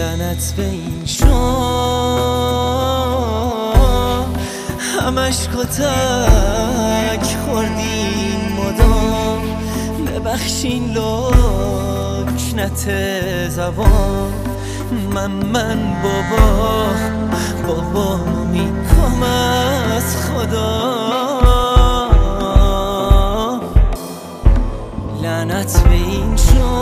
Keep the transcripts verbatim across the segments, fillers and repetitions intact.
لعنت به این شام همش کتک خوردین مدام ببخشین لکنت زبان من من بابا بابا میکام از خدا لعنت به این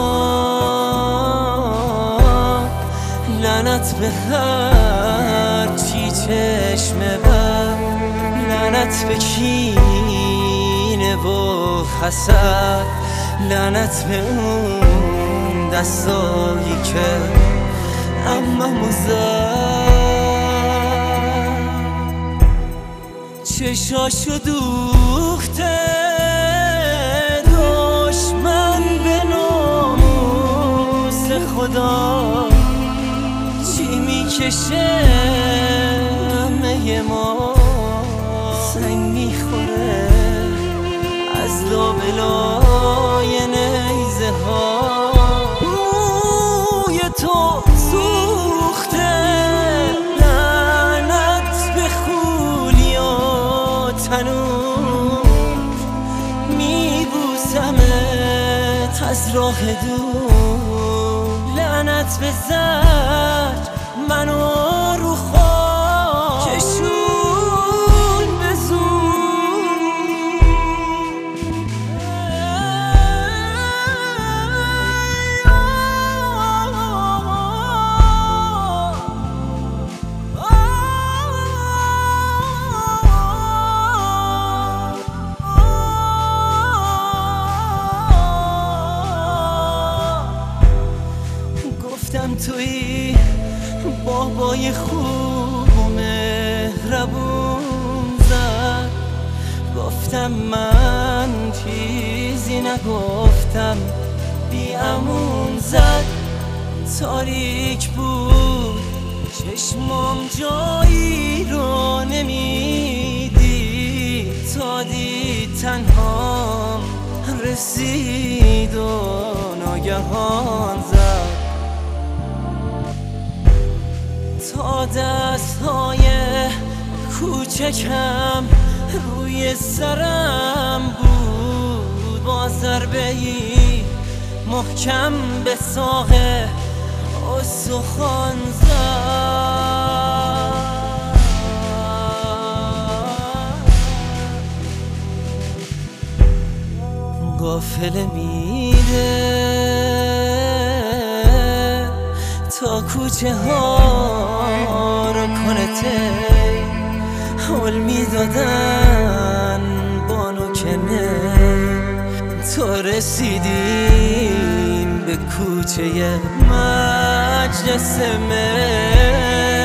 شام لعنت به هر چی چشم بر لعنت به کینه و حسد لعنت به اون دستایی که اممو زد چشاشو دوخته دشمن به ناموس خدا چی میکشه همه ما سنگ میخوره از لابلای نیزه ها موی تو سوخته لعنت به خولی و تنور میبوسمت از راه دور لعنت به زر منو رو خاک کشون به زور گفتم توی بابای خوب و مهربون زد گفتم من چیزی نگفتم بیامون زد تاریک بود چشمام جایی رو نمیدید تا دید تنهام رسید و ناگهان زد تا دستهای کوچکم روی سرم بود با ضربه‌ای محکم به ساق استخوان زد قافله میره تا کوچه ها رو کنه تی حول میدادن بانو کنه تا رسیدیم به کوچه مجلس مهر